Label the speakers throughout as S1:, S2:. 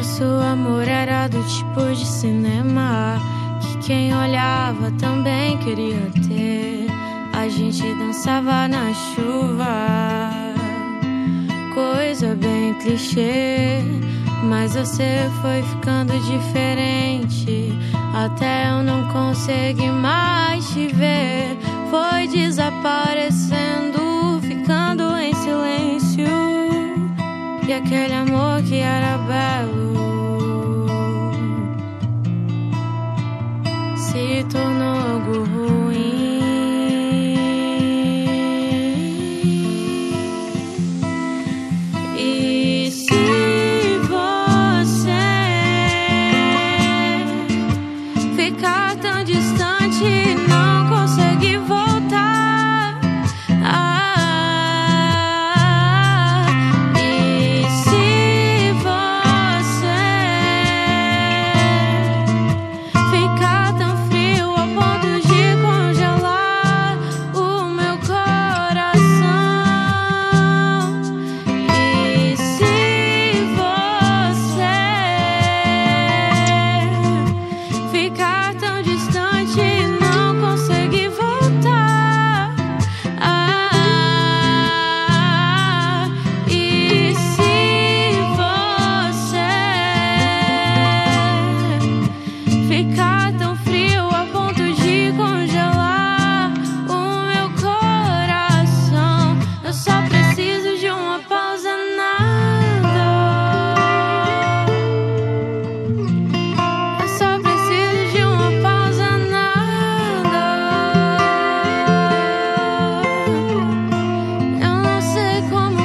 S1: Nosso amor era do tipo de cinema que quem olhava também queria ter. A gente dançava na chuva, coisa bem clichê. Mas você foi ficando diferente, até eu não consegui mais te ver. Foi desaparecendo, ficando em silêncio. E aquele amor que era belo se tornou algo ruim. E se você ficar tão distante e não conseguir voltar, e se você ficar tão frio ao ponto de congelar o meu coração, e se você ficar tão distante e não conseguir voltar, e se você ficar tão frio a ponto de congelar o meu coração, eu só preciso de uma pausa, nada. Eu só preciso de uma pausa, nada. Eu não sei como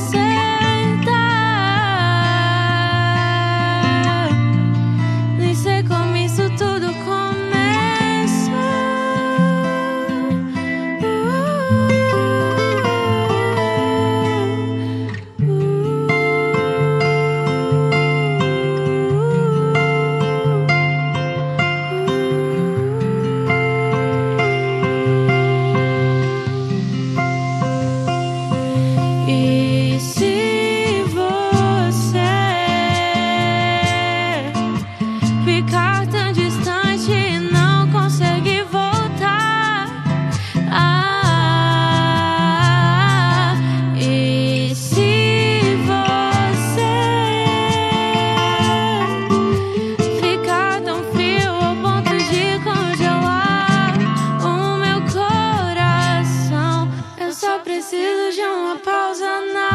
S1: consertar, nem sei como isso tudo começa. E se você ficar tão distante e não conseguir voltar, e se você ficar tão frio ao ponto de congelar o meu coração, eu só preciso de uma pausa, nada.